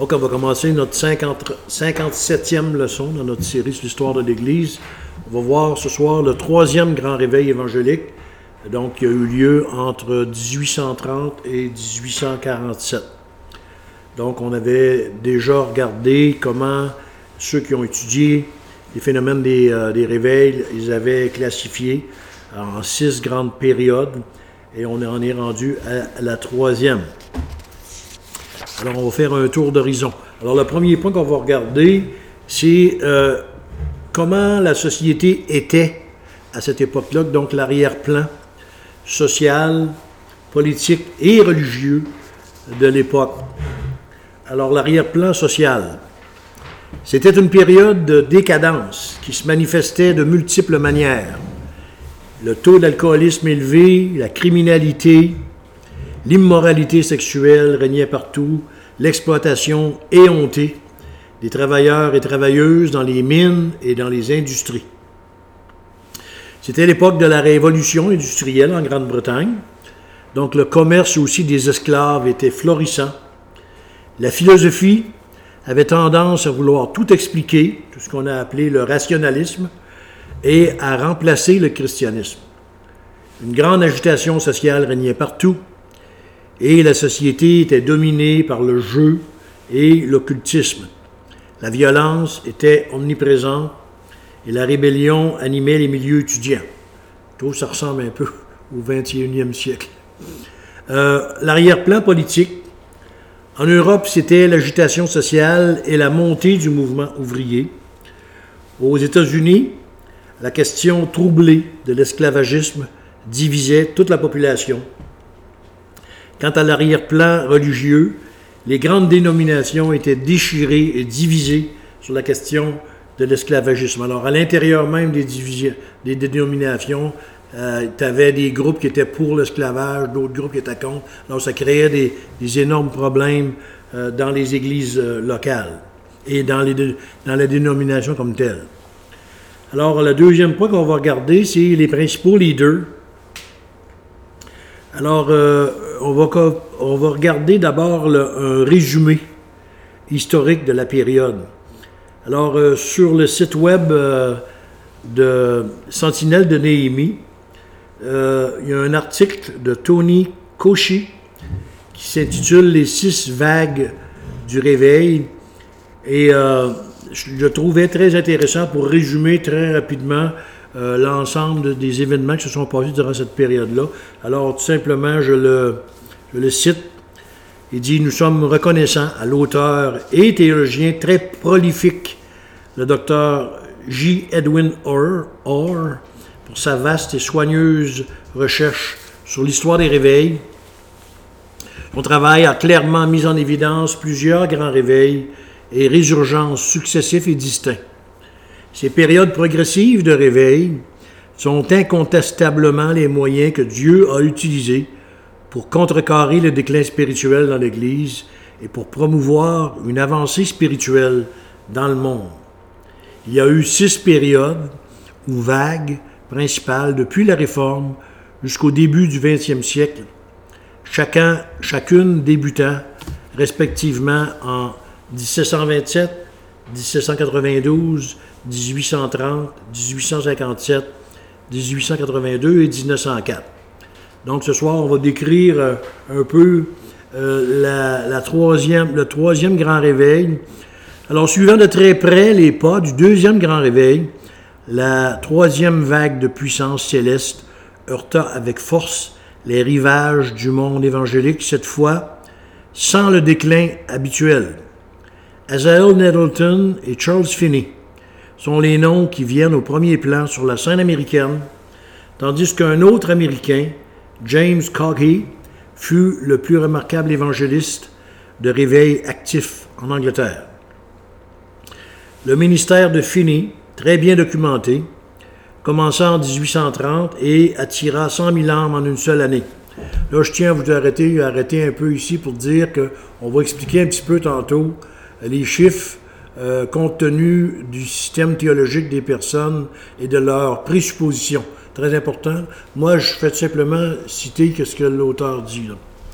Donc, on va commencer notre 57e leçon dans notre série sur l'histoire de l'Église. On va voir ce soir le troisième grand réveil évangélique, donc qui a eu lieu entre 1830 et 1847. Donc, on avait déjà regardé comment ceux qui ont étudié les phénomènes des réveils, ils avaient classifié en 6 grandes périodes, et on en est rendu à la troisième. Alors, on va faire un tour d'horizon. Alors, le premier point qu'on va regarder, c'est comment la société était à cette époque-là, donc l'arrière-plan social, politique et religieux de l'époque. Alors, l'arrière-plan social, c'était une période de décadence qui se manifestait de multiples manières. Le taux d'alcoolisme élevé, la criminalité, l'immoralité sexuelle régnait partout, l'exploitation éhontée des travailleurs et travailleuses dans les mines et dans les industries. C'était l'époque de la révolution industrielle en Grande-Bretagne, donc le commerce aussi des esclaves était florissant. La philosophie avait tendance à vouloir tout expliquer, tout ce qu'on a appelé le rationalisme, et à remplacer le christianisme. Une grande agitation sociale régnait partout, et la société était dominée par le jeu et l'occultisme. La violence était omniprésente et la rébellion animait les milieux étudiants. Tout ça ressemble un peu au 21e siècle. L'arrière-plan politique, en Europe, c'était l'agitation sociale et la montée du mouvement ouvrier. Aux États-Unis, la question troublée de l'esclavagisme divisait toute la population. Quant à l'arrière-plan religieux, les grandes dénominations étaient déchirées et divisées sur la question de l'esclavagisme. Alors, à l'intérieur même des dénominations, tu avais des groupes qui étaient pour l'esclavage, d'autres groupes qui étaient contre. Alors, ça créait des énormes problèmes dans les églises locales et dans la dénomination comme telle. Alors, le deuxième point qu'on va regarder, c'est les principaux leaders. Alors, on va regarder d'abord un résumé historique de la période. Alors, sur le site web de Sentinelle de Néhémie, il y a un article de Tony Cauchy qui s'intitule « Les 6 vagues du réveil ». Et je le trouvais très intéressant pour résumer très rapidement l'ensemble des événements qui se sont passés durant cette période-là. Alors, tout simplement, je le cite. Il dit « Nous sommes reconnaissants à l'auteur et théologien très prolifique, le docteur J. Edwin Orr, pour sa vaste et soigneuse recherche sur l'histoire des réveils. Son travail a clairement mis en évidence plusieurs grands réveils et résurgences successifs et distincts. Ces périodes progressives de réveil sont incontestablement les moyens que Dieu a utilisés pour contrecarrer le déclin spirituel dans l'Église et pour promouvoir une avancée spirituelle dans le monde. Il y a eu 6 périodes ou vagues principales depuis la Réforme jusqu'au début du 20e siècle, chacune débutant respectivement en 1727, 1792, 1830, 1857, 1882 et 1904. Donc ce soir, on va décrire un peu le troisième grand réveil. Alors, suivant de très près les pas du deuxième grand réveil, la troisième vague de puissance céleste heurta avec force les rivages du monde évangélique, cette fois sans le déclin habituel. Asael Nettleton et Charles Finney sont les noms qui viennent au premier plan sur la scène américaine, tandis qu'un autre Américain, James Caughey, fut le plus remarquable évangéliste de réveil actif en Angleterre. Le ministère de Finney, très bien documenté, commença en 1830 et attira 100 000 âmes en une seule année. Là, je tiens à vous arrêter un peu ici pour dire qu'on va expliquer un petit peu tantôt les chiffres compte tenu du système théologique des personnes et de leurs présuppositions. Très important. Moi, je fais simplement citer ce que l'auteur dit, là.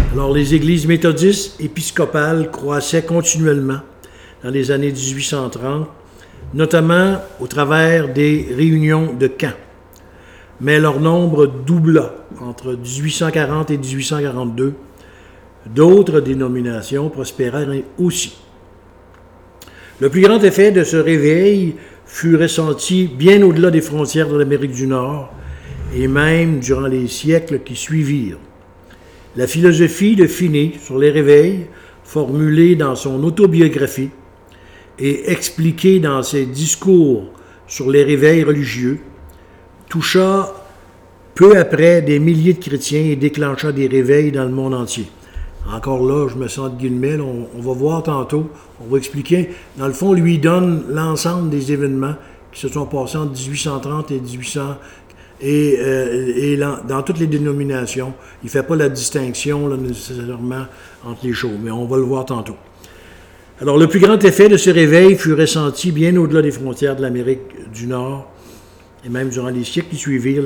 Alors, les églises méthodistes épiscopales croissaient continuellement dans les années 1830, notamment au travers des réunions de camps. Mais leur nombre doubla entre 1840 et 1842. D'autres dénominations prospérèrent aussi. Le plus grand effet de ce réveil fut ressenti bien au-delà des frontières de l'Amérique du Nord et même durant les siècles qui suivirent. La philosophie de Finney sur les réveils, formulée dans son autobiographie et expliquée dans ses discours sur les réveils religieux, toucha peu après des milliers de chrétiens et déclencha des réveils dans le monde entier. Encore là, je me sens de guillemets, là, on va voir tantôt, on va expliquer. Dans le fond, lui donne l'ensemble des événements qui se sont passés entre 1830 et 1800 et dans toutes les dénominations. Il ne fait pas la distinction là, nécessairement entre les choses, mais on va le voir tantôt. Alors, le plus grand effet de ce réveil fut ressenti bien au-delà des frontières de l'Amérique du Nord et même durant les siècles qui suivirent.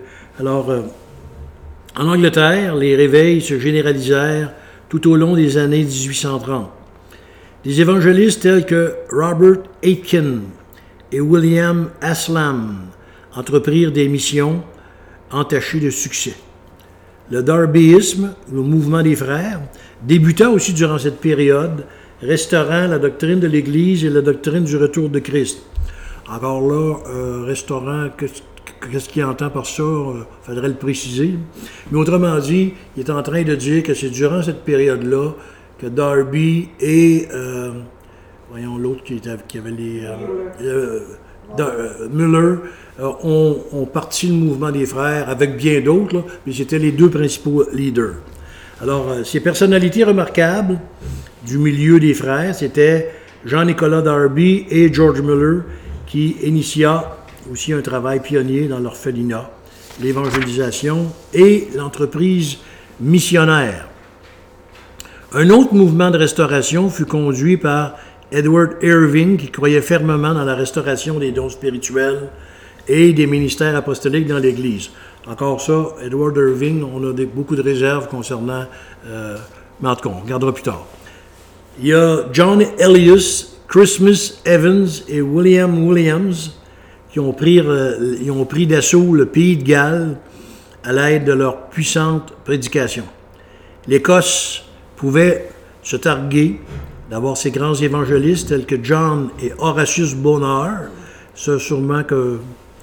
En Angleterre, les réveils se généralisèrent tout au long des années 1830. Des évangélistes tels que Robert Aitken et William Haslam entreprirent des missions entachées de succès. Le darbyisme, le mouvement des frères, débuta aussi durant cette période, restaurant la doctrine de l'Église et la doctrine du retour de Christ. Encore là, restaurant, qu'est-ce qu'il entend par ça? Il faudrait le préciser. Mais autrement dit, il est en train de dire que c'est durant cette période-là que Darby et, voyons l'autre qui avait les... Muller ont parti le mouvement des frères avec bien d'autres, là, mais c'était les deux principaux leaders. Alors, ces personnalités remarquables du milieu des frères, c'était Jean-Nicolas Darby et George Muller qui initia aussi un travail pionnier dans l'orphelinat, l'évangélisation et l'entreprise missionnaire. Un autre mouvement de restauration fut conduit par Edward Irving, qui croyait fermement dans la restauration des dons spirituels et des ministères apostoliques dans l'Église. Encore ça, Edward Irving, on a beaucoup de réserves concernant... mais en tout cas, on regardera plus tard. Il y a John Elias, Christmas Evans et William Williams qui ont pris d'assaut le pays de Galles à l'aide de leur puissante prédication. L'Écosse pouvait se targuer d'avoir ces grands évangélistes tels que John et Horatius Bonar. Ça, sûrement que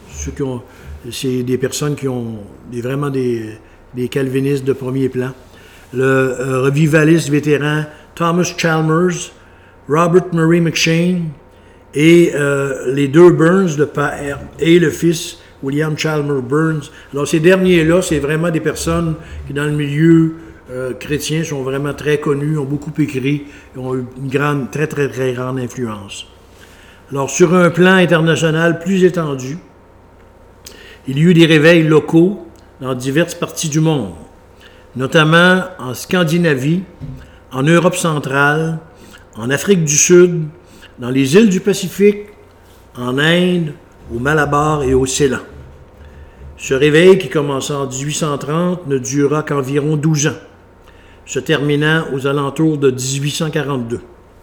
c'est des personnes qui ont vraiment des calvinistes de premier plan. Le revivaliste vétéran Thomas Chalmers, Robert Murray McCheyne et les deux Burns, le père et le fils William Chalmers Burns. Alors ces derniers-là, c'est vraiment des personnes qui dans le milieu chrétien sont vraiment très connus, ont beaucoup écrit, et ont eu une grande, très très très grande influence. Alors sur un plan international plus étendu, il y eut des réveils locaux dans diverses parties du monde, notamment en Scandinavie, en Europe centrale, en Afrique du Sud, dans les îles du Pacifique, en Inde, au Malabar et au Ceylan. Ce réveil, qui commença en 1830, ne dura qu'environ 12 ans, se terminant aux alentours de 1842.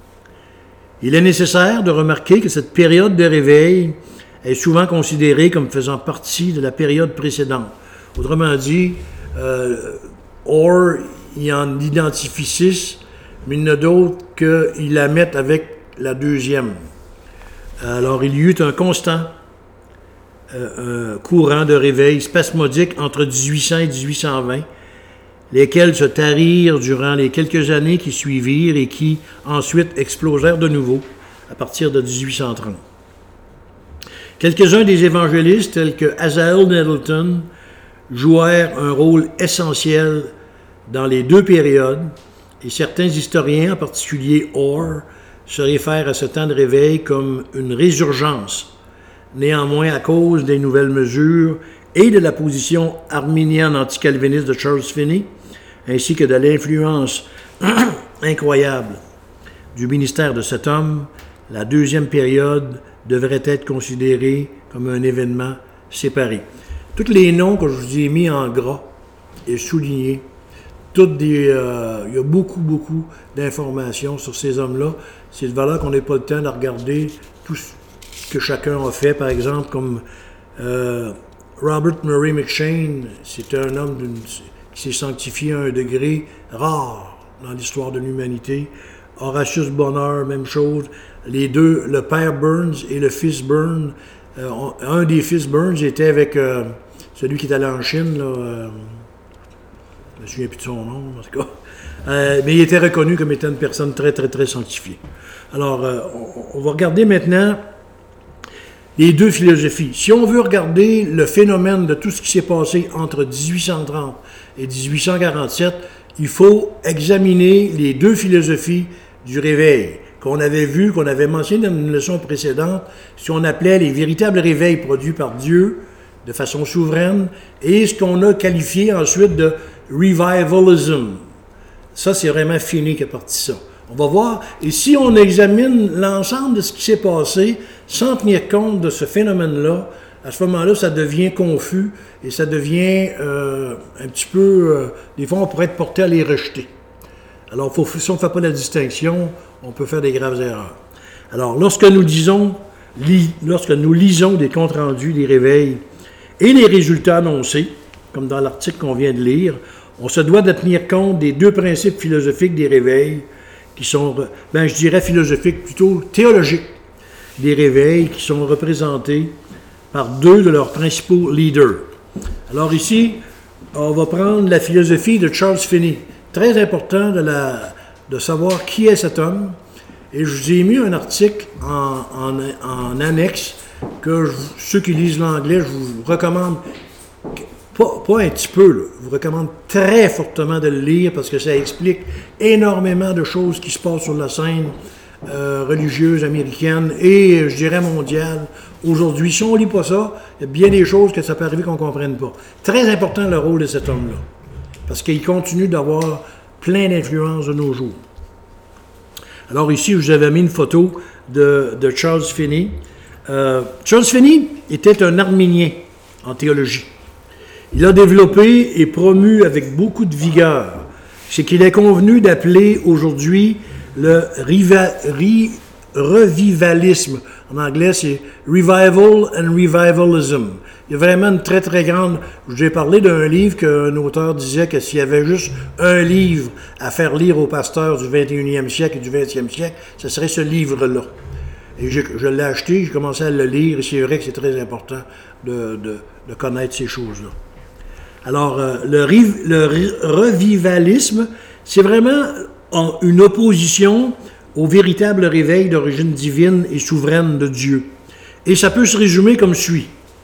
Il est nécessaire de remarquer que cette période de réveil est souvent considérée comme faisant partie de la période précédente. Autrement dit, Orr, il en identifie 6, mais il y en a d'autres qui la mettent avec la deuxième. Alors, il y eut un constant courant de réveil spasmodique entre 1800 et 1820, lesquels se tarirent durant les quelques années qui suivirent et qui ensuite explosèrent de nouveau à partir de 1830. Quelques-uns des évangélistes, tels que Hazael Nettleton, jouèrent un rôle essentiel dans les deux périodes, et certains historiens, en particulier Orr, se réfèrent à ce temps de réveil comme une résurgence, néanmoins à cause des nouvelles mesures et de la position arminienne anticalviniste de Charles Finney, ainsi que de l'influence incroyable du ministère de cet homme. La deuxième période devrait être considérée comme un événement séparé. Tous les noms que je vous ai mis en gras et soulignés, il y a beaucoup, beaucoup d'informations sur ces hommes-là. C'est de valeur qu'on n'ait pas le temps de regarder tout ce que chacun a fait, par exemple, comme Robert Murray McCheyne, c'est un homme qui s'est sanctifié à un degré rare dans l'histoire de l'humanité. Horatius Bonheur, même chose. Les deux, le père Burns et le fils Burns, un des fils Burns était avec celui qui est allé en Chine, là, je me souviens plus de son nom, en tout cas. Mais il était reconnu comme étant une personne très, très, très sanctifiée. Alors, on va regarder maintenant les deux philosophies. Si on veut regarder le phénomène de tout ce qui s'est passé entre 1830 et 1847, il faut examiner les deux philosophies du réveil qu'on avait vu, qu'on avait mentionné dans une leçon précédente, ce qu'on appelait les véritables réveils produits par Dieu de façon souveraine, et ce qu'on a qualifié ensuite de revivalism. Ça, c'est vraiment fini qu'est parti ça. On va voir, et si on examine l'ensemble de ce qui s'est passé sans tenir compte de ce phénomène-là, à ce moment-là, ça devient confus et ça devient un petit peu... des fois, on pourrait être porté à les rejeter. Alors, si on ne fait pas la distinction, on peut faire des graves erreurs. Alors, lorsque nous lisons des comptes rendus, des réveils et les résultats annoncés, comme dans l'article qu'on vient de lire, on se doit de tenir compte des deux principes philosophiques des réveils, qui sont, je dirais philosophiques, plutôt théologiques, des réveils qui sont représentés par deux de leurs principaux leaders. Alors ici, on va prendre la philosophie de Charles Finney. Très important de savoir qui est cet homme. Et je vous ai mis un article en annexe que ceux qui lisent l'anglais, je vous recommande, pas un petit peu, là, je vous recommande très fortement de le lire parce que ça explique énormément de choses qui se passent sur la scène religieuse américaine et, je dirais, mondiale. Aujourd'hui, si on ne lit pas ça, il y a bien des choses que ça peut arriver qu'on ne comprenne pas. Très important le rôle de cet homme-là, parce qu'il continue d'avoir plein d'influences de nos jours. Alors ici, je vous avais mis une photo de Charles Finney. Charles Finney était un arménien en théologie. Il a développé et promu avec beaucoup de vigueur ce qu'il est convenu d'appeler aujourd'hui le revivalisme. En anglais, c'est Revival and Revivalism. Il y a vraiment une très, très grande... Je vous ai parlé d'un livre qu'un auteur disait que s'il y avait juste un livre à faire lire aux pasteurs du 21e siècle et du 20e siècle, ce serait ce livre-là. Et je l'ai acheté, j'ai commencé à le lire, et c'est vrai que c'est très important de connaître ces choses-là. Alors, le revivalisme, c'est vraiment une opposition au véritable réveil d'origine divine et souveraine de Dieu. Et ça peut se résumer comme suit.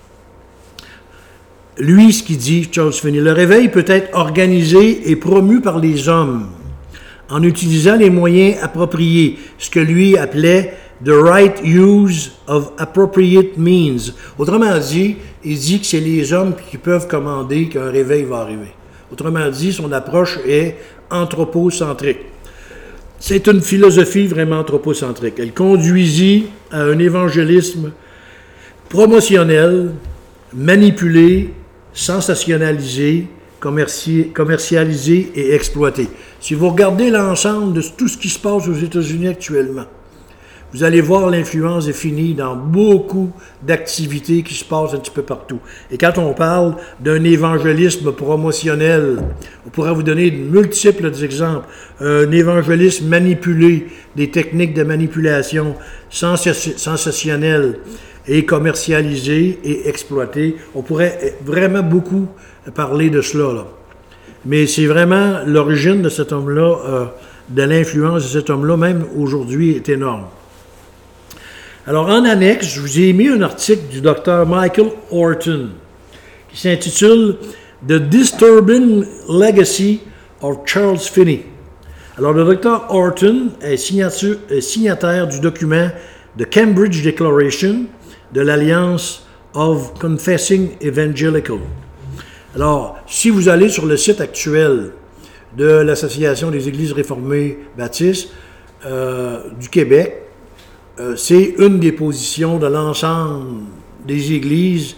Lui, ce qu'il dit, Charles Finney, le réveil peut être organisé et promu par les hommes en utilisant les moyens appropriés, ce que lui appelait « the right use of appropriate means ». Autrement dit, il dit que c'est les hommes qui peuvent commander qu'un réveil va arriver. Autrement dit, son approche est anthropocentrique. C'est une philosophie vraiment anthropocentrique. Elle conduisit à un évangélisme promotionnel, manipulé, sensationnalisé, commercialisé et exploité. Si vous regardez l'ensemble de tout ce qui se passe aux États-Unis actuellement, vous allez voir l'influence de Finney dans beaucoup d'activités qui se passent un petit peu partout. Et quand on parle d'un évangélisme promotionnel, on pourrait vous donner de multiples exemples. Un évangélisme manipulé, des techniques de manipulation sensationnelles et commercialisées et exploitées. On pourrait vraiment beaucoup parler de cela, là. Mais c'est vraiment l'origine de cet homme-là, de l'influence de cet homme-là, même aujourd'hui, est énorme. Alors, en annexe, je vous ai mis un article du docteur Michael Horton qui s'intitule « The Disturbing Legacy of Charles Finney ». Alors, le docteur Horton est signataire du document « The Cambridge Declaration » de l'Alliance of Confessing Evangelical. Alors, si vous allez sur le site actuel de l'Association des Églises réformées baptistes du Québec, c'est une des positions de l'ensemble des églises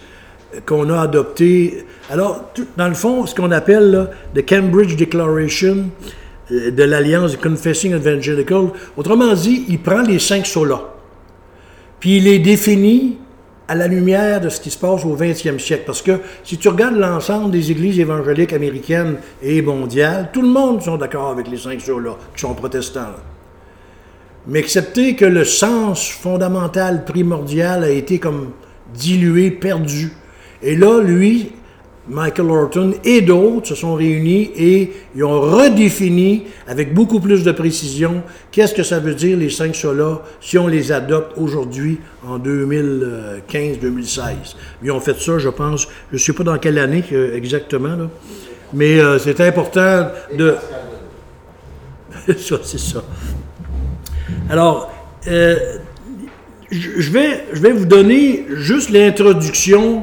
qu'on a adopté. Alors, dans le fond, ce qu'on appelle là, the Cambridge Declaration de l'Alliance Confessing Evangelical, autrement dit, il prend les 5 solas, puis il les définit à la lumière de ce qui se passe au 20e siècle. Parce que si tu regardes l'ensemble des églises évangéliques américaines et mondiales, tout le monde sont d'accord avec les 5 solas, qui sont protestants. Là. Mais excepté que le sens fondamental, primordial, a été comme dilué, perdu. Et là, lui, Michael Horton et d'autres se sont réunis et ils ont redéfini avec beaucoup plus de précision qu'est-ce que ça veut dire les 5 solas si on les adopte aujourd'hui en 2015-2016. Ils ont fait ça, je pense, je ne sais pas dans quelle année exactement, là, mais c'est important de... ça, c'est ça. Alors, je vais vous donner juste l'introduction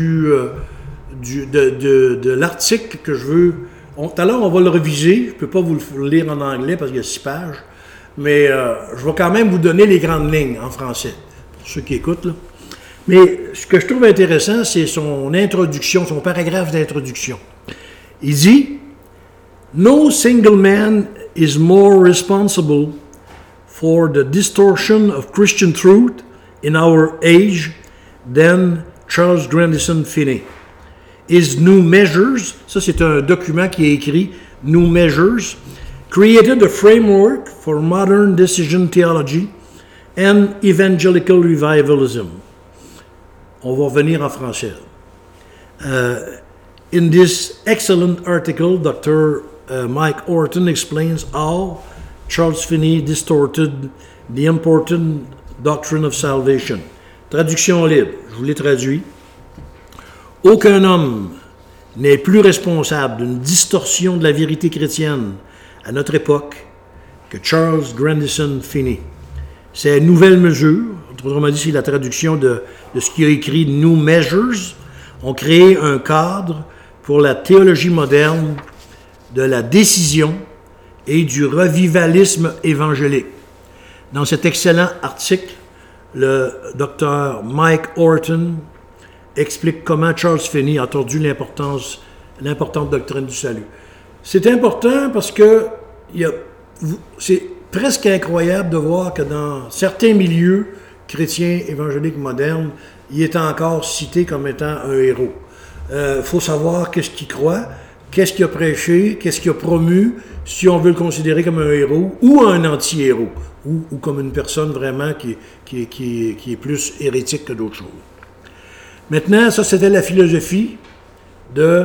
de l'article que je veux. Tout à l'heure, on va le réviser. Je ne peux pas vous le lire en anglais parce qu'il y a 6 pages. Mais je vais quand même vous donner les grandes lignes en français, pour ceux qui écoutent. Là. Mais ce que je trouve intéressant, c'est son introduction, son paragraphe d'introduction. Il dit « No single man is more responsible for the distortion of Christian truth in our age than Charles Grandison Finney. His New Measures, ça c'est un document qui est écrit, New Measures, created a framework for modern decision theology and evangelical revivalism. On va revenir en français. In this excellent article, Dr. Mike Horton explains how Charles Finney distorted the important doctrine of salvation. Traduction libre, je vous l'ai traduit. Aucun homme n'est plus responsable d'une distorsion de la vérité chrétienne à notre époque que Charles Grandison Finney. Ces nouvelles mesures, autrement dit, c'est la traduction de ce qu'il a écrit New Measures, ont créé un cadre pour la théologie moderne de la décision et du revivalisme évangélique. Dans cet excellent article, le Dr. Mike Horton explique comment Charles Finney a entendu l'importante doctrine du salut. C'est important parce que c'est presque incroyable de voir que dans certains milieux chrétiens évangéliques modernes, il est encore cité comme étant un héros. Faut savoir qu'est-ce qu'il croit, qu'est-ce qu'il a prêché, qu'est-ce qu'il a promu, si on veut le considérer comme un héros ou un anti-héros, ou comme une personne vraiment qui est plus hérétique que d'autres choses. Maintenant, ça, c'était la philosophie de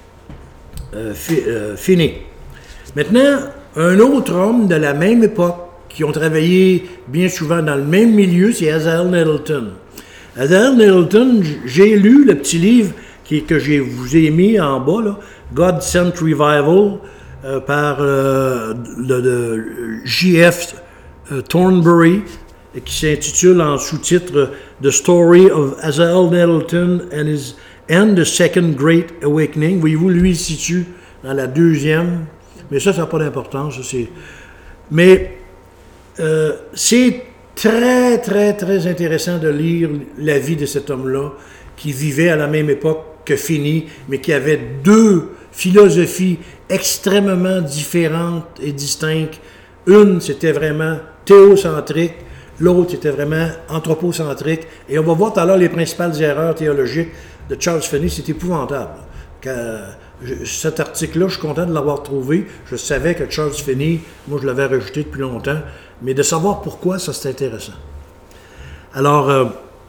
Finney. Maintenant, un autre homme de la même époque, qui ont travaillé bien souvent dans le même milieu, c'est Hazael Nettleton. Hazael Nettleton, j'ai lu le petit livre que je vous ai mis en bas, là, God Sent Revival, par le J.F. Thornbury, qui s'intitule en sous-titre The Story of Hazael Nettleton and the Second Great Awakening. Voyez-vous, lui, il se situe dans la deuxième, mais ça n'a pas d'importance. Mais c'est très, très, très intéressant de lire la vie de cet homme-là, qui vivait à la même époque que Finney, mais qui avait deux philosophies extrêmement différentes et distinctes. Une, c'était vraiment théocentrique, l'autre, c'était vraiment anthropocentrique. Et on va voir tout à l'heure les principales erreurs théologiques de Charles Finney. C'est épouvantable. Cet article-là, je suis content de l'avoir trouvé. Je savais que Charles Finney, moi, je l'avais rejeté depuis longtemps. Mais de savoir pourquoi, ça, c'est intéressant. Alors,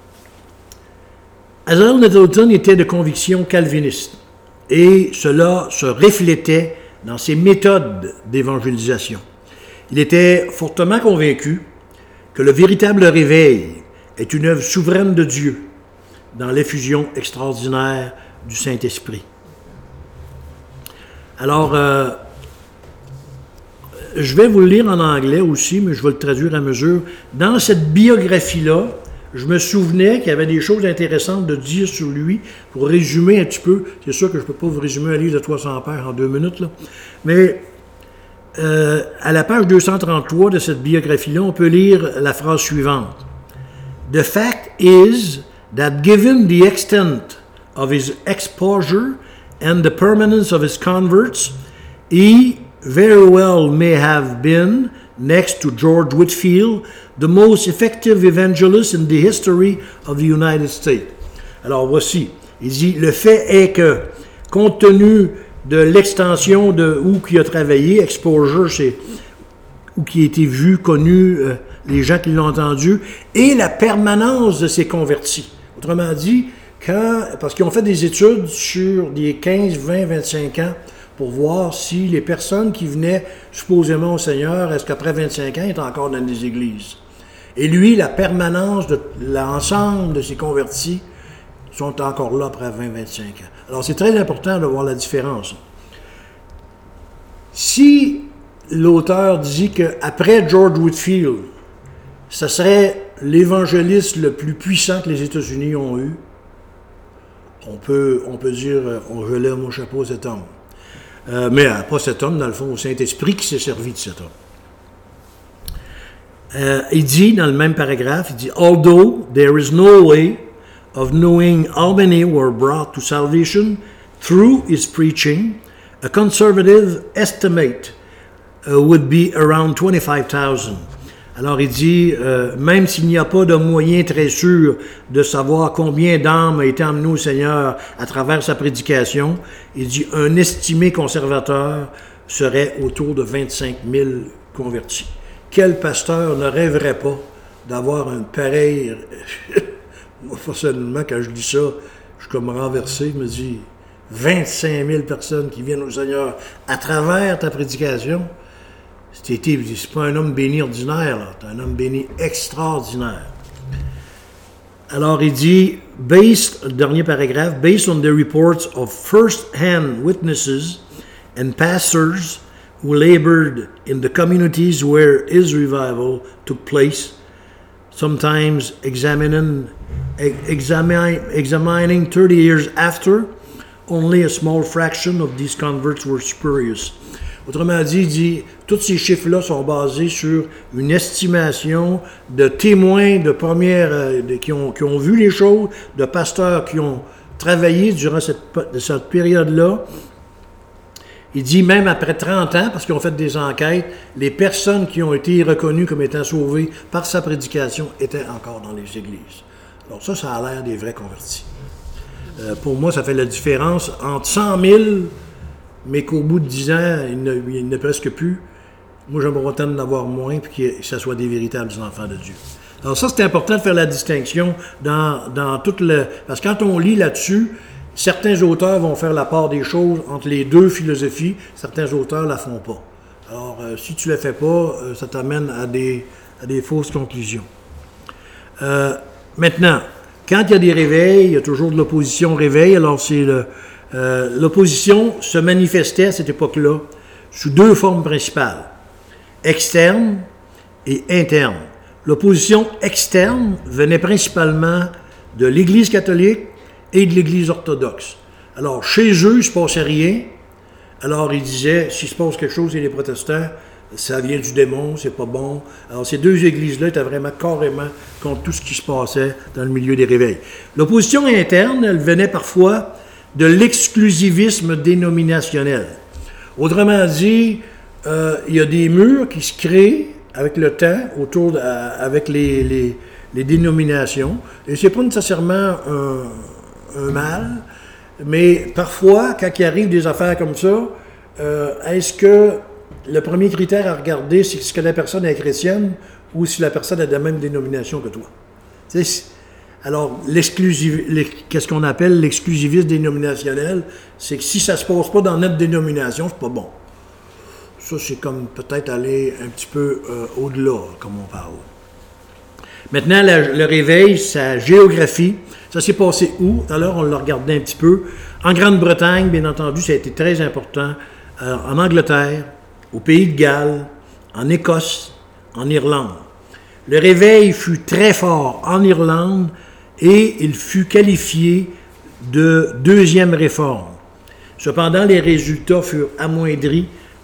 Hazael Nettleton était de conviction calviniste. Et cela se reflétait dans ses méthodes d'évangélisation. Il était fortement convaincu que le véritable réveil est une œuvre souveraine de Dieu dans l'effusion extraordinaire du Saint-Esprit. Alors, je vais vous le lire en anglais aussi, mais je vais le traduire à mesure. Dans cette biographie-là, je me souvenais qu'il y avait des choses intéressantes de dire sur lui, pour résumer un petit peu. C'est sûr que je ne peux pas vous résumer un livre de 300 pages en 2 minutes, là. Mais à la page 233 de cette biographie-là, on peut lire la phrase suivante. « The fact is that given the extent of his exposure and the permanence of his converts, he very well may have been, next to George Whitefield, the most effective evangelist in the history of the United States. Alors voici, il dit, le fait est que, compte tenu de l'extension de où il a travaillé, exposure, c'est où qui a été vu, connu, les gens qui l'ont entendu, et la permanence de ses convertis. Autrement dit, parce qu'ils ont fait des études sur des 15, 20, 25 ans pour voir si les personnes qui venaient supposément au Seigneur, est-ce qu'après 25 ans, ils étaient encore dans des églises. Et lui, la permanence de l'ensemble de ses convertis sont encore là après 20, 25 ans. Alors, c'est très important de voir la différence. Si l'auteur dit qu'après George Whitefield, ce serait l'évangéliste le plus puissant que les États-Unis ont eu, on peut dire, je lève mon chapeau à cet homme. Mais pas cet homme, dans le fond, au Saint-Esprit qui s'est servi de cet homme. Il dit, dans le même paragraphe, il dit « Although there is no way of knowing how many were brought to salvation through his preaching, a conservative estimate would be around 25,000. » Alors il dit, même s'il n'y a pas de moyen très sûr de savoir combien d'âmes a été emmené au Seigneur à travers sa prédication, il dit, un estimé conservateur serait autour de 25 000 convertis. Quel pasteur ne rêverait pas d'avoir un pareil... Moi, personnellement, quand je dis ça, je suis comme renversé, je me dis, 25 000 personnes qui viennent au Seigneur à travers ta prédication. C'est pas un homme béni ordinaire, là. C'est un homme béni extraordinaire. Alors, il dit, dernier paragraphe, based on the reports of first-hand witnesses and pastors who labored in the communities where his revival took place, sometimes examining 30 years after, only a small fraction of these converts were spurious. Autrement dit, il dit, tous ces chiffres-là sont basés sur une estimation de témoins de première, qui ont vu les choses, de pasteurs qui ont travaillé durant cette période-là. Il dit, même après 30 ans, parce qu'ils ont fait des enquêtes, les personnes qui ont été reconnues comme étant sauvées par sa prédication étaient encore dans les églises. Alors ça a l'air des vrais convertis. Pour moi, ça fait la différence entre 100 000... mais qu'au bout de 10 ans, il n'y a presque plus. Moi, j'aimerais autant d'en avoir moins, puis que ça soit des véritables enfants de Dieu. Alors ça, c'est important de faire la distinction dans toute le... Parce que quand on lit là-dessus, certains auteurs vont faire la part des choses entre les deux philosophies, certains auteurs ne la font pas. Alors, si tu ne la fais pas, ça t'amène à des fausses conclusions. Maintenant, quand il y a des réveils, il y a toujours de l'opposition au réveil, alors c'est l'opposition se manifestait à cette époque-là sous deux formes principales, externe et interne. L'opposition externe venait principalement de l'Église catholique et de l'Église orthodoxe. Alors, chez eux, il ne se passait rien. Alors, ils disaient, s'il se passe quelque chose chez les protestants, ça vient du démon, c'est pas bon. Alors, ces deux églises-là étaient vraiment carrément contre tout ce qui se passait dans le milieu des réveils. L'opposition interne, elle venait parfois de l'exclusivisme dénominationnel. Autrement dit, il y a des murs qui se créent avec le temps avec les dénominations. Et c'est pas nécessairement un mal, mais parfois, quand il arrive des affaires comme ça, est-ce que le premier critère à regarder, c'est ce que la personne est chrétienne ou si la personne est de la même dénomination que toi? Alors, qu'est-ce qu'on appelle l'exclusivisme dénominationnel? C'est que si ça ne se passe pas dans notre dénomination, c'est pas bon. Ça, c'est comme peut-être aller un petit peu au-delà, comme on parle. Maintenant, le réveil, sa géographie, ça s'est passé où? Tout à l'heure, on l'a regardé un petit peu. En Grande-Bretagne, bien entendu, ça a été très important. En Angleterre, au Pays de Galles, en Écosse, en Irlande. Le réveil fut très fort en Irlande et il fut qualifié de deuxième réforme. Cependant, les résultats furent amoindris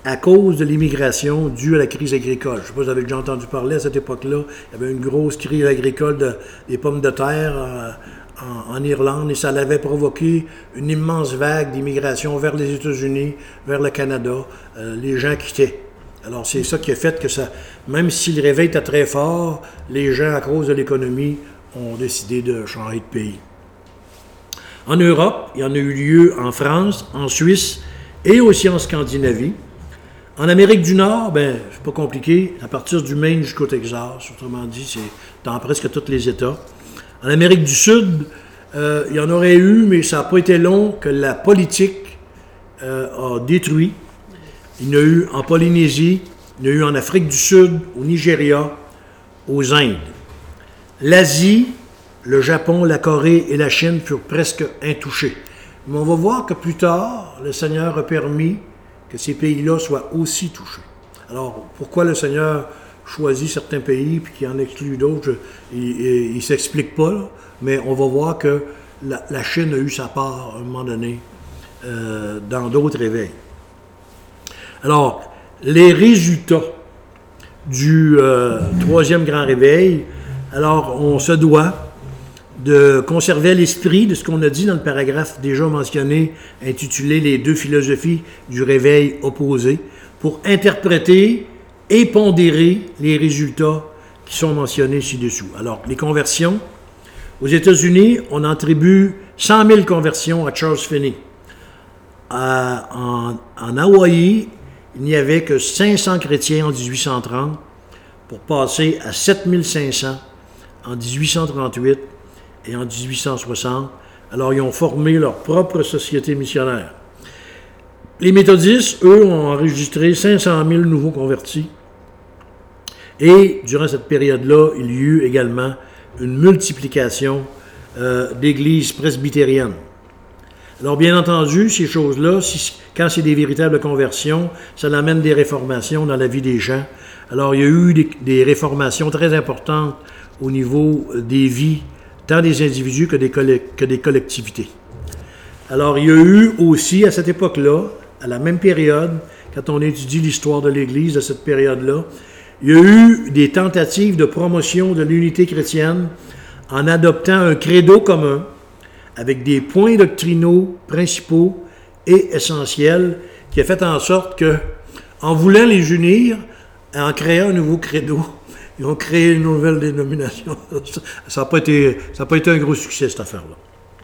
à cause de l'immigration due à la crise agricole. Je ne sais pas si vous avez déjà entendu parler à cette époque-là. Il y avait une grosse crise agricole des pommes de terre en Irlande et ça avait provoqué une immense vague d'immigration vers les États-Unis, vers le Canada. Les gens quittaient. Alors c'est ça qui a fait que ça, même si le réveil était très fort, les gens, à cause de l'économie, ont décidé de changer de pays. En Europe, il y en a eu lieu en France, en Suisse et aussi en Scandinavie. En Amérique du Nord, c'est pas compliqué, à partir du Maine jusqu'au Texas, autrement dit, c'est dans presque tous les États. En Amérique du Sud, il y en aurait eu, mais ça n'a pas été long que la politique a détruit. Il y en a eu en Polynésie, il y en a eu en Afrique du Sud, au Nigeria, aux Indes. L'Asie, le Japon, la Corée et la Chine furent presque intouchés. Mais on va voir que plus tard, le Seigneur a permis que ces pays-là soient aussi touchés. Alors, pourquoi le Seigneur choisit certains pays puis qu'il en exclut d'autres, il ne s'explique pas, là, mais on va voir que la Chine a eu sa part à un moment donné dans d'autres réveils. Alors, les résultats du troisième grand réveil, alors on se doit de conserver l'esprit de ce qu'on a dit dans le paragraphe déjà mentionné, intitulé « Les deux philosophies du réveil opposé », pour interpréter et pondérer les résultats qui sont mentionnés ci-dessous. Alors, les conversions. Aux États-Unis, on attribue 100 000 conversions à Charles Finney. En Hawaï, il n'y avait que 500 chrétiens en 1830 pour passer à 7 500 en 1838 et en 1860. Alors, ils ont formé leur propre société missionnaire. Les méthodistes, eux, ont enregistré 500 000 nouveaux convertis. Et durant cette période-là, il y eut également une multiplication d'églises presbytériennes. Alors, bien entendu, ces choses-là, quand c'est des véritables conversions, ça amène des réformations dans la vie des gens. Alors, il y a eu des réformations très importantes au niveau des vies, tant des individus que des collectivités. Alors, il y a eu aussi, à cette époque-là, à la même période, quand on étudie l'histoire de l'Église de cette période-là, il y a eu des tentatives de promotion de l'unité chrétienne en adoptant un credo commun avec des points doctrinaux principaux et essentiels qui a fait en sorte que, en voulant les unir, en créant un nouveau credo, ils ont créé une nouvelle dénomination. Ça n'a pas été un gros succès, cette affaire-là.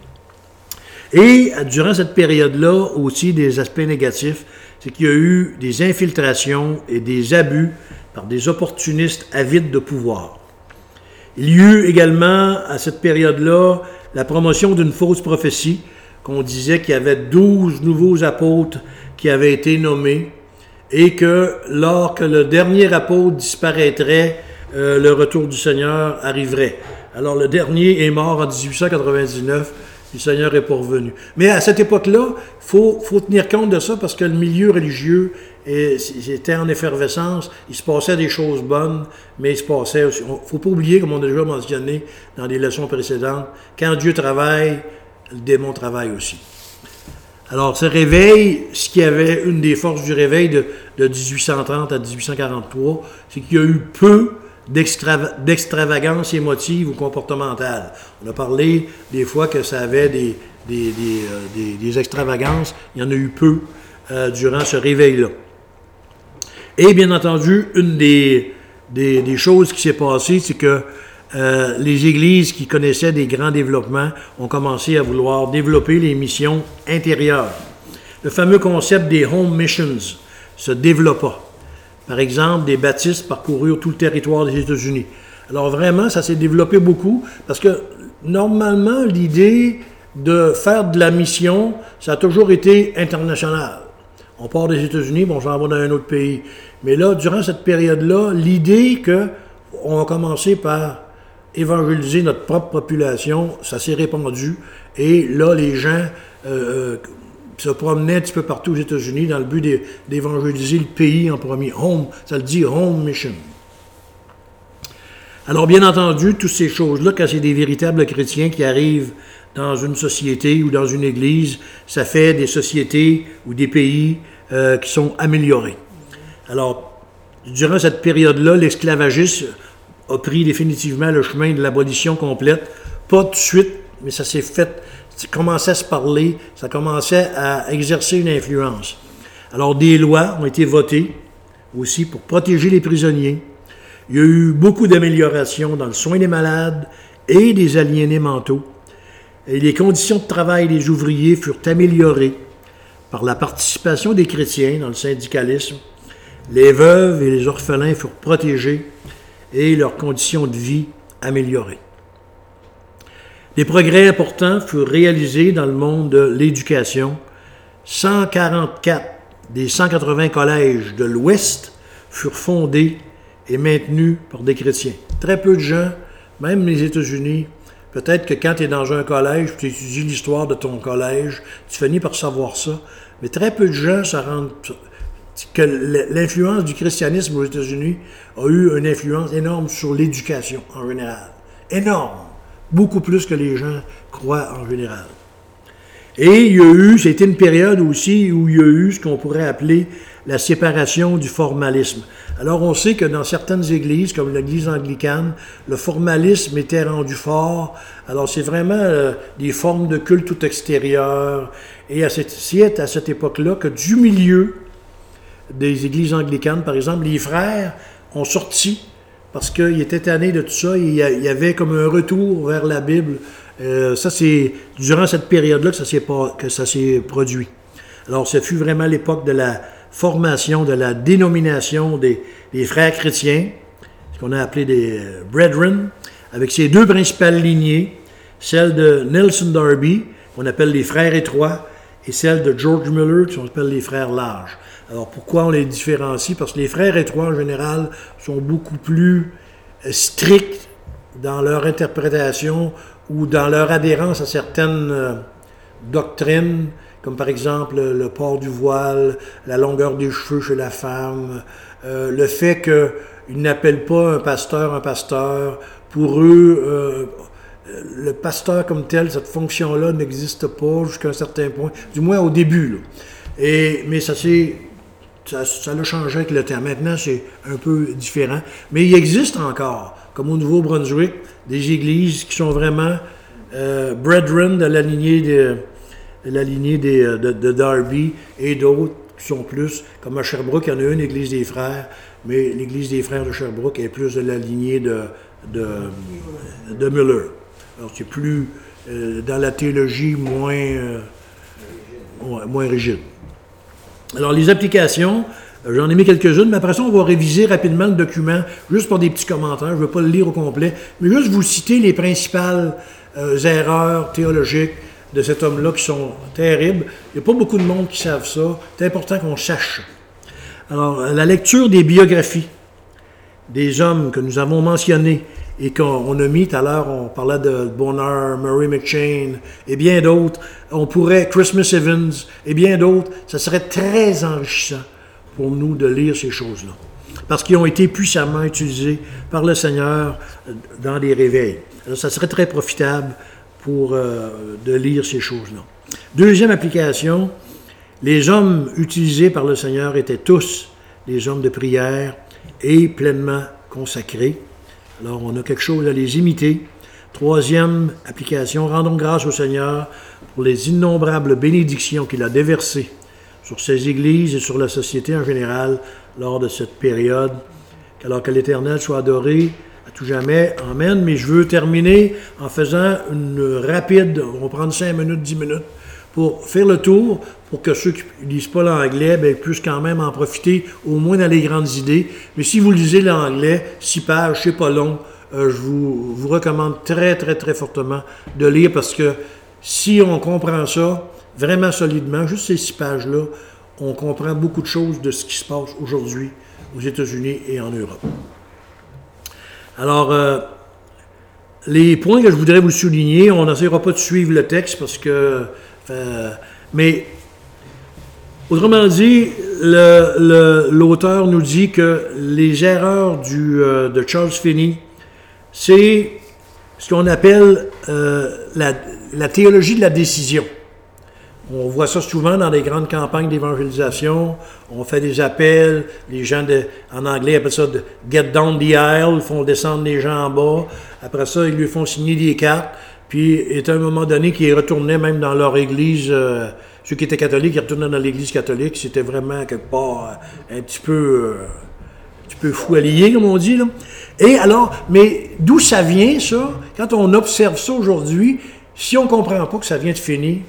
Et durant cette période-là, aussi, des aspects négatifs, c'est qu'il y a eu des infiltrations et des abus par des opportunistes avides de pouvoir. Il y eut également, à cette période-là, la promotion d'une fausse prophétie, qu'on disait qu'il y avait 12 nouveaux apôtres qui avaient été nommés, et que, lors que le dernier apôtre disparaîtrait, le retour du Seigneur arriverait. Alors, le dernier est mort en 1899, le Seigneur est pas revenu. Mais à cette époque-là, il faut tenir compte de ça parce que le milieu religieux était en effervescence, il se passait des choses bonnes, mais il se passait aussi... Il ne faut pas oublier, comme on a déjà mentionné dans des leçons précédentes, quand Dieu travaille, le démon travaille aussi. Alors, ce réveil, ce qui avait une des forces du réveil de 1830 à 1843, c'est qu'il y a eu peu d'extravagance émotive ou comportementale. On a parlé des fois que ça avait des extravagances. Il y en a eu peu durant ce réveil-là. Et bien entendu, une des choses qui s'est passée, c'est que les églises qui connaissaient des grands développements ont commencé à vouloir développer les missions intérieures. Le fameux concept des home missions se développa. Par exemple, des baptistes parcoururent tout le territoire des États-Unis. Alors vraiment, ça s'est développé beaucoup parce que normalement, l'idée de faire de la mission, ça a toujours été international. On part des États-Unis, bon, on s'en va dans un autre pays. Mais là, durant cette période-là, l'idée qu'on a commencé par évangéliser notre propre population, ça s'est répandu. Et là, les gens se promenaient un petit peu partout aux États-Unis dans le but d'évangéliser le pays en premier. Home, ça le dit home mission. Alors, bien entendu, toutes ces choses-là, quand c'est des véritables chrétiens qui arrivent dans une société ou dans une église, ça fait des sociétés ou des pays qui sont améliorés. Alors, durant cette période-là, l'esclavagisme a pris définitivement le chemin de l'abolition complète. Pas tout de suite, mais ça s'est fait, ça commençait à se parler, ça commençait à exercer une influence. Alors, des lois ont été votées aussi pour protéger les prisonniers. Il y a eu beaucoup d'améliorations dans le soin des malades et des aliénés mentaux. Et les conditions de travail des ouvriers furent améliorées par la participation des chrétiens dans le syndicalisme. Les veuves et les orphelins furent protégés et leurs conditions de vie améliorées. Des progrès importants furent réalisés dans le monde de l'éducation. 144 des 180 collèges de l'Ouest furent fondés et maintenus par des chrétiens. Très peu de gens, même les États-Unis, peut-être que quand tu es dans un collège, tu étudies l'histoire de ton collège, tu finis par savoir ça, mais très peu de gens se rendent que l'influence du christianisme aux États-Unis a eu une influence énorme sur l'éducation en général. Énorme. Beaucoup plus que les gens croient en général. Et il y a eu, c'était une période aussi où il y a eu ce qu'on pourrait appeler la séparation du formalisme. Alors on sait que dans certaines églises, comme l'église anglicane, le formalisme était rendu fort. Alors c'est vraiment des formes de culte tout extérieur. Et c'est à cette époque-là que du milieu des églises anglicanes, par exemple, les frères ont sorti parce qu'ils étaient tannés de tout ça. Il y avait comme un retour vers la Bible. Ça, c'est durant cette période-là que ça s'est produit. Alors, ce fut vraiment l'époque de la formation, de la dénomination des frères chrétiens, ce qu'on a appelé des Brethren, avec ces deux principales lignées, celle de Nelson Darby, qu'on appelle les frères étroits, et celle de George Muller, qu'on appelle les frères larges. Alors, pourquoi on les différencie? Parce que les frères étroits, en général, sont beaucoup plus stricts dans leur interprétation ou dans leur adhérence à certaines doctrines, comme par exemple le port du voile, la longueur des cheveux chez la femme, le fait qu'ils n'appellent pas un pasteur. Pour eux, le pasteur comme tel, cette fonction-là n'existe pas jusqu'à un certain point, du moins au début. Là. Mais ça l'a changé avec le temps. Maintenant, c'est un peu différent. Mais il existe encore, comme au Nouveau-Brunswick, des églises qui sont vraiment brethren de la lignée de Darby et d'autres qui sont plus, comme à Sherbrooke, il y en a une église des frères, mais l'église des frères de Sherbrooke est plus de la lignée de Muller. Alors, c'est plus dans la théologie moins rigide. Alors, les applications, j'en ai mis quelques-unes, mais après ça, on va réviser rapidement le document, juste pour des petits commentaires. Je ne vais pas le lire au complet, mais juste vous citer les principales erreurs théologiques de cet homme-là qui sont terribles. Il n'y a pas beaucoup de monde qui savent ça. C'est important qu'on sache. Alors, la lecture des biographies des hommes que nous avons mentionnés et qu'on a mis tout à l'heure, on parlait de Bonheur, Murray McCheyne et bien d'autres. On pourrait, Christmas Evans et bien d'autres. Ça serait très enrichissant pour nous de lire ces choses-là. Parce qu'ils ont été puissamment utilisés par le Seigneur dans des réveils. Alors, ça serait très profitable de lire ces choses-là. Deuxième application, les hommes utilisés par le Seigneur étaient tous des hommes de prière et pleinement consacrés. Alors, on a quelque chose à les imiter. Troisième application, rendons grâce au Seigneur pour les innombrables bénédictions qu'il a déversées sur ces églises et sur la société en général lors de cette période. Alors que l'Éternel soit adoré à tout jamais. Amen. Mais je veux terminer en faisant une rapide, on va prendre 5 minutes, 10 minutes, pour faire le tour, pour que ceux qui ne lisent pas l'anglais puissent quand même en profiter, au moins dans les grandes idées. Mais si vous lisez l'anglais, 6 pages, c'est pas long, je vous recommande très, très, très fortement de lire, parce que si on comprend ça vraiment solidement, juste ces 6 pages-là, on comprend beaucoup de choses de ce qui se passe aujourd'hui aux États-Unis et en Europe. Alors, les points que je voudrais vous souligner, on n'essaiera pas de suivre le texte parce que... mais, autrement dit, l'auteur nous dit que les erreurs de Charles Finney, c'est ce qu'on appelle la théologie de la décision. On voit ça souvent dans les grandes campagnes d'évangélisation. On fait des appels. Les gens, en anglais, appellent ça de « get down the aisle ». Ils font descendre les gens en bas. Après ça, ils lui font signer des cartes. Puis, il y a un moment donné qu'ils retournaient même dans leur église. Ceux qui étaient catholiques, ils retournaient dans l'église catholique. C'était vraiment quelque part un petit peu fou allié, comme on dit, là. Et alors, mais d'où ça vient, ça? Quand on observe ça aujourd'hui, si on ne comprend pas que ça vient de finir,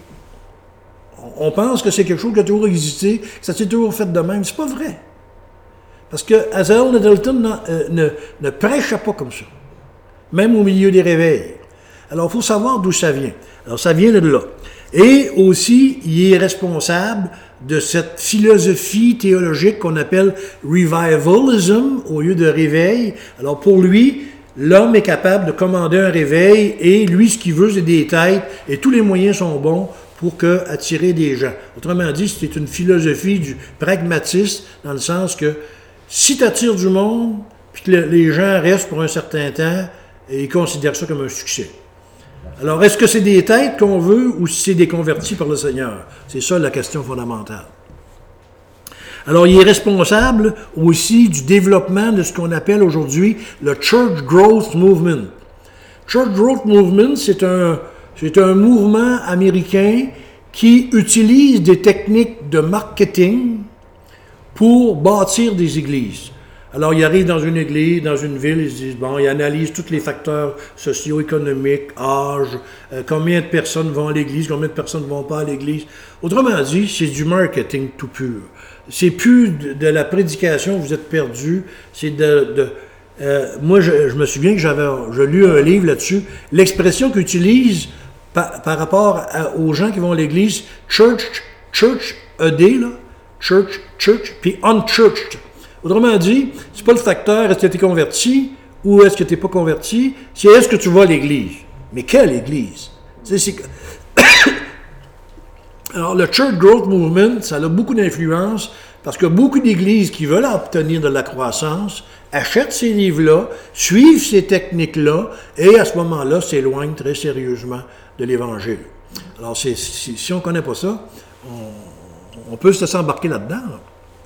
on pense que c'est quelque chose qui a toujours existé, que ça s'est toujours fait de même. C'est pas vrai. Parce que Azael Nettleton ne prêchait pas comme ça. Même au milieu des réveils. Alors, il faut savoir d'où ça vient. Alors, ça vient de là. Et aussi, il est responsable de cette philosophie théologique qu'on appelle revivalism au lieu de réveil. Alors, pour lui, l'homme est capable de commander un réveil et lui, ce qu'il veut, c'est des têtes et tous les moyens sont bons pour attirer des gens. Autrement dit, c'est une philosophie du pragmatisme dans le sens que si tu attires du monde puis que les gens restent pour un certain temps, ils considèrent ça comme un succès. Alors, est-ce que c'est des têtes qu'on veut ou si c'est des convertis par le Seigneur? C'est ça la question fondamentale. Alors, il est responsable aussi du développement de ce qu'on appelle aujourd'hui le Church Growth Movement. Church Growth Movement, c'est un mouvement américain qui utilise des techniques de marketing pour bâtir des églises. Alors, ils arrivent dans une église, dans une ville, ils se disent, bon, ils analysent tous les facteurs socio-économiques, âge, combien de personnes vont à l'église, combien de personnes ne vont pas à l'église. Autrement dit, c'est du marketing tout pur. C'est plus de la prédication, vous êtes perdu, c'est moi, je me souviens que j'ai lu un livre là-dessus, l'expression qu'ils utilisent par rapport aux gens qui vont à l'église, church, ED, là, church, puis unchurched. Autrement dit, c'est pas le facteur est-ce que tu es converti ou est-ce que tu n'es pas converti, c'est est-ce que tu vas à l'église. Mais quelle église? Alors, le Church Growth Movement, ça a beaucoup d'influence parce que beaucoup d'églises qui veulent obtenir de la croissance achètent ces livres-là, suivent ces techniques-là et à ce moment-là s'éloignent très sérieusement de l'Évangile. Alors, si on ne connaît pas ça, on peut se s'embarquer là-dedans. Là.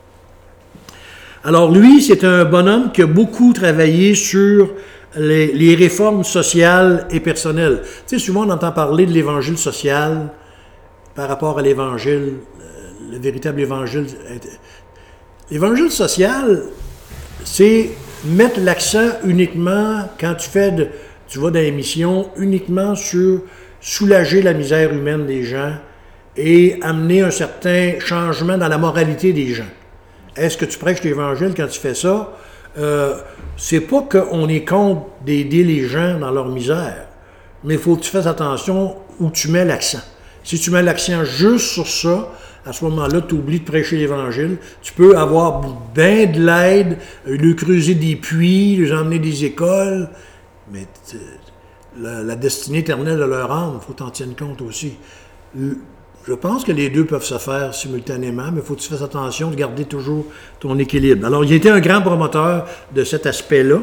Alors lui, c'est un bonhomme qui a beaucoup travaillé sur les réformes sociales et personnelles. Tu sais, souvent on entend parler de l'évangile social par rapport à l'évangile, le véritable évangile. L'évangile social, c'est mettre l'accent uniquement, quand tu vas dans les missions, uniquement sur soulager la misère humaine des gens et amener un certain changement dans la moralité des gens. Est-ce que tu prêches l'Évangile quand tu fais ça? C'est pas qu'on est contre d'aider les gens dans leur misère, mais il faut que tu fasses attention où tu mets l'accent. Si tu mets l'accent juste sur ça, à ce moment-là, tu oublies de prêcher l'Évangile. Tu peux avoir bien de l'aide, leur creuser des puits, les emmener des écoles, mais la destinée éternelle de leur âme, il faut t'en tenir compte aussi. Je pense que les deux peuvent se faire simultanément, mais il faut que tu fasses attention de garder toujours ton équilibre. Alors, il était un grand promoteur de cet aspect-là.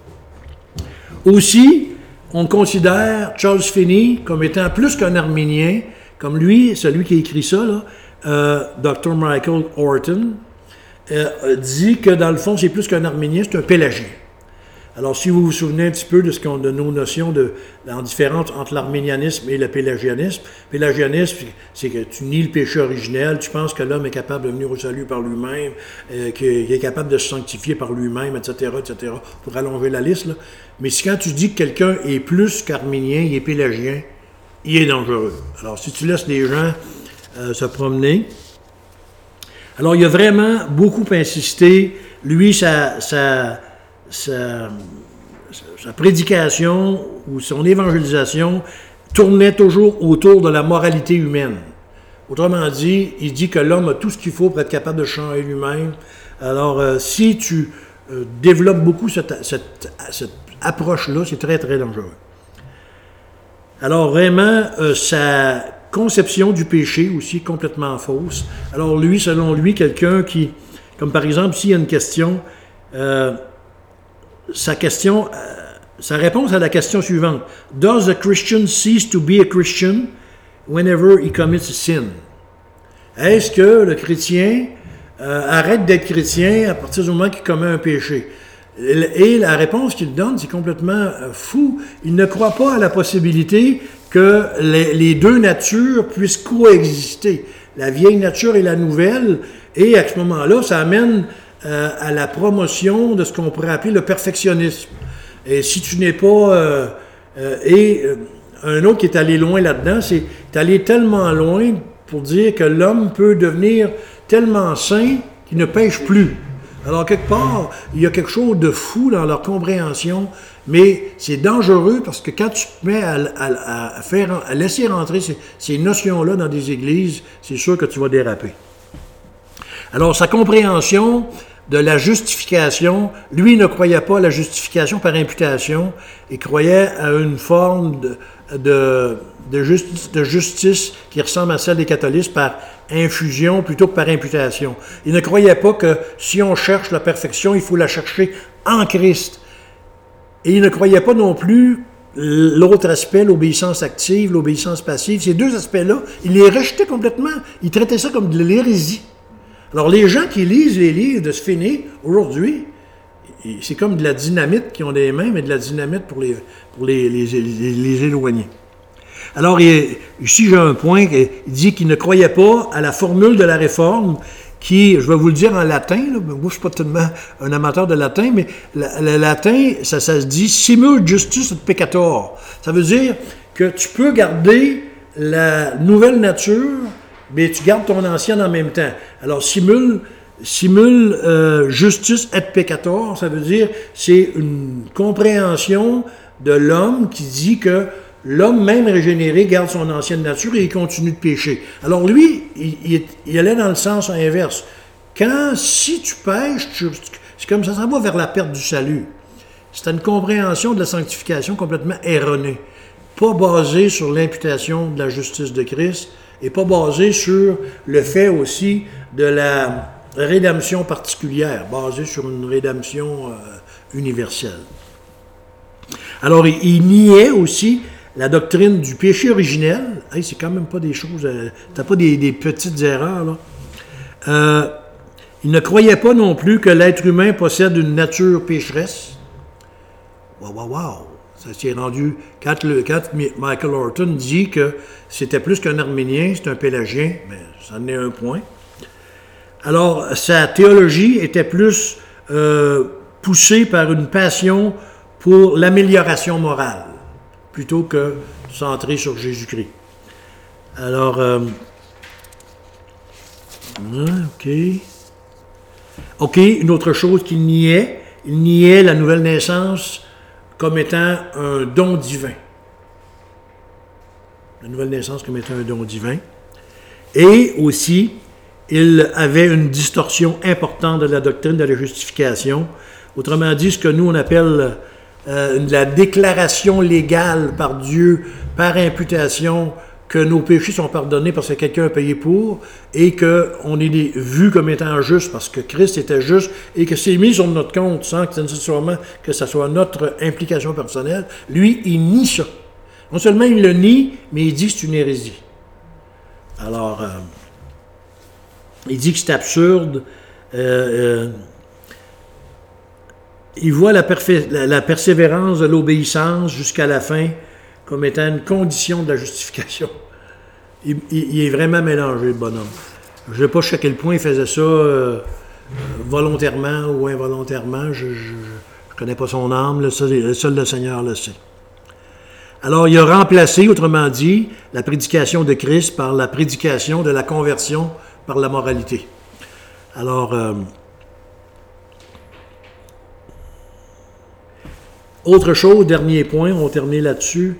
Aussi, on considère Charles Finney comme étant plus qu'un arménien, comme lui, celui qui a écrit ça, là, Dr. Michael Horton, dit que dans le fond, c'est plus qu'un arménien, c'est un pélagien. Alors, si vous vous souvenez un petit peu de nos notions en différence entre l'arménianisme et le pélagianisme, c'est que tu nies le péché originel, tu penses que l'homme est capable de venir au salut par lui-même, qu'il est capable de se sanctifier par lui-même, etc., pour allonger la liste. Là. Mais quand tu dis que quelqu'un est plus qu'arménien, il est pélagien, il est dangereux. Alors, si tu laisses les gens se promener... Alors, il a vraiment beaucoup insisté. Lui, sa prédication ou son évangélisation tournait toujours autour de la moralité humaine. Autrement dit, il dit que l'homme a tout ce qu'il faut pour être capable de changer lui-même. Alors, si tu développes beaucoup cette approche-là, c'est très, très dangereux. Alors, vraiment, sa conception du péché aussi est complètement fausse. Alors, lui, selon lui, quelqu'un qui, comme par exemple, s'il y a une question... sa réponse à la question suivante. Does a Christian cease to be a Christian whenever he commits a sin? Est-ce que le chrétien arrête d'être chrétien à partir du moment qu'il commet un péché? Et la réponse qu'il donne, c'est complètement fou. Il ne croit pas à la possibilité que les deux natures puissent coexister, la vieille nature et la nouvelle, et à ce moment-là, ça amène à la promotion de ce qu'on pourrait appeler le perfectionnisme. Et si tu n'es pas... un autre qui est allé loin là-dedans, c'est allé tellement loin pour dire que l'homme peut devenir tellement saint qu'il ne pêche plus. Alors, quelque part, il y a quelque chose de fou dans leur compréhension, mais c'est dangereux parce que quand tu te mets à laisser rentrer ces notions-là dans des églises, c'est sûr que tu vas déraper. Alors, sa compréhension de la justification, lui ne croyait pas à la justification par imputation, il croyait à une forme de justice qui ressemble à celle des catholiques par infusion plutôt que par imputation. Il ne croyait pas que si on cherche la perfection, il faut la chercher en Christ. Et il ne croyait pas non plus l'autre aspect, l'obéissance active, l'obéissance passive. Ces deux aspects-là, il les rejetait complètement. Il traitait ça comme de l'hérésie. Alors, les gens qui lisent les livres de Sphényé, aujourd'hui, c'est comme de la dynamite qui ont des mains, mais de la dynamite pour les éloigner. Alors, ici, j'ai un point, il dit qu'il ne croyait pas à la formule de la réforme qui, je vais vous le dire en latin, là, moi je ne suis pas tellement un amateur de latin, mais le latin, ça se dit « simul justus et peccator ». Ça veut dire que tu peux garder la nouvelle nature, mais tu gardes ton ancienne en même temps. Alors, simul justus et peccator, ça veut dire c'est une compréhension de l'homme qui dit que l'homme même régénéré garde son ancienne nature et il continue de pécher. Alors lui, il allait dans le sens inverse. Si tu pêches, c'est comme ça va vers la perte du salut. C'est une compréhension de la sanctification complètement erronée. Pas basée sur l'imputation de la justice de Christ et pas basée sur le fait aussi de la rédemption particulière, basée sur une rédemption universelle. Alors, il niait aussi la doctrine du péché originel. Hey, c'est quand même pas des choses... t'as pas des petites erreurs, là. Il ne croyait pas non plus que l'être humain possède une nature pécheresse. Wow! Ça s'est rendu... Quand Michael Horton dit que c'était plus qu'un arménien, c'est un pélagien, mais ça en est un point. Alors, sa théologie était plus poussée par une passion pour l'amélioration morale, plutôt que centrée sur Jésus-Christ. Alors, OK, une autre chose qu'il niait, il niait la nouvelle naissance comme étant un don divin. La nouvelle naissance comme étant un don divin. Et aussi, il avait une distorsion importante de la doctrine de la justification. Autrement dit, ce que nous, on appelle la déclaration légale par Dieu, par imputation, que nos péchés sont pardonnés parce que quelqu'un a payé pour, et qu'on est vu comme étant juste parce que Christ était juste, et que c'est mis sur notre compte sans que nécessairement que ce soit notre implication personnelle. Lui, il nie ça. Non seulement il le nie, mais il dit que c'est une hérésie. Alors, il dit que c'est absurde. Il voit la persévérance de l'obéissance jusqu'à la fin comme étant une condition de la justification. Il est vraiment mélangé, le bonhomme. Je ne sais pas jusqu'à quel point il faisait ça volontairement ou involontairement. Je ne connais pas son âme, seul le Seigneur le sait. Alors, il a remplacé, autrement dit, la prédication de Christ par la prédication de la conversion par la moralité. Alors, autre chose, dernier point, on va terminer là-dessus.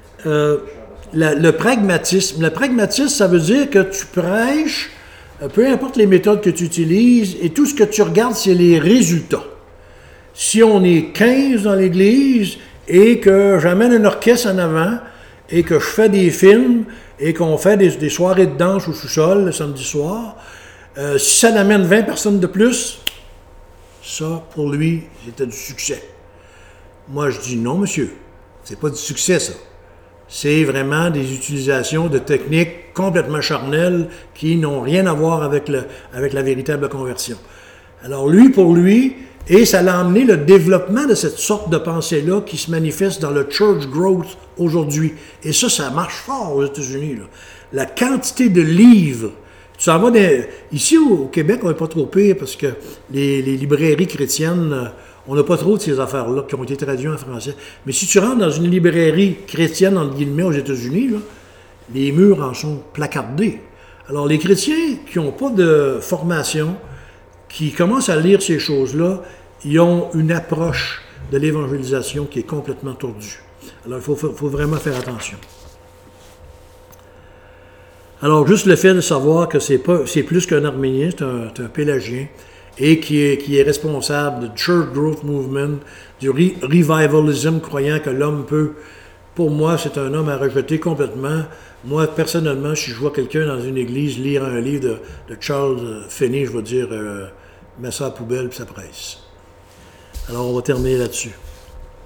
Le pragmatisme. Le pragmatisme, ça veut dire que tu prêches, peu importe les méthodes que tu utilises, et tout ce que tu regardes, c'est les résultats. Si on est 15 dans l'Église et que j'amène un orchestre en avant et que je fais des films et qu'on fait des soirées de danse au sous-sol le samedi soir, si ça amène 20 personnes de plus, ça, pour lui, c'était du succès. Moi, je dis non, monsieur, c'est pas du succès, ça. c'est vraiment des utilisations de techniques complètement charnelles qui n'ont rien à voir avec la véritable conversion. Alors pour lui, et ça l'a amené le développement de cette sorte de pensée-là qui se manifeste dans le church growth aujourd'hui. Et ça marche fort aux États-Unis, là. La quantité de livres. Tu s'en vas ici au Québec, on n'est pas trop pire parce que les librairies chrétiennes, on n'a pas trop de ces affaires-là qui ont été traduites en français. Mais si tu rentres dans une librairie chrétienne, entre guillemets, aux États-Unis, là, les murs en sont placardés. Alors les chrétiens qui n'ont pas de formation, qui commencent à lire ces choses-là, ils ont une approche de l'évangélisation qui est complètement tordue. Alors, il faut vraiment faire attention. Alors, juste le fait de savoir que c'est plus qu'un arménien, c'est un pélagien, et qui est responsable du Church Growth Movement, du revivalism, croyant que l'homme peut... Pour moi, c'est un homme à rejeter complètement. Moi, personnellement, si je vois quelqu'un dans une église lire un livre de Charles Finney, je vais dire, mets ça à la poubelle puis ça presse. Alors, on va terminer là-dessus.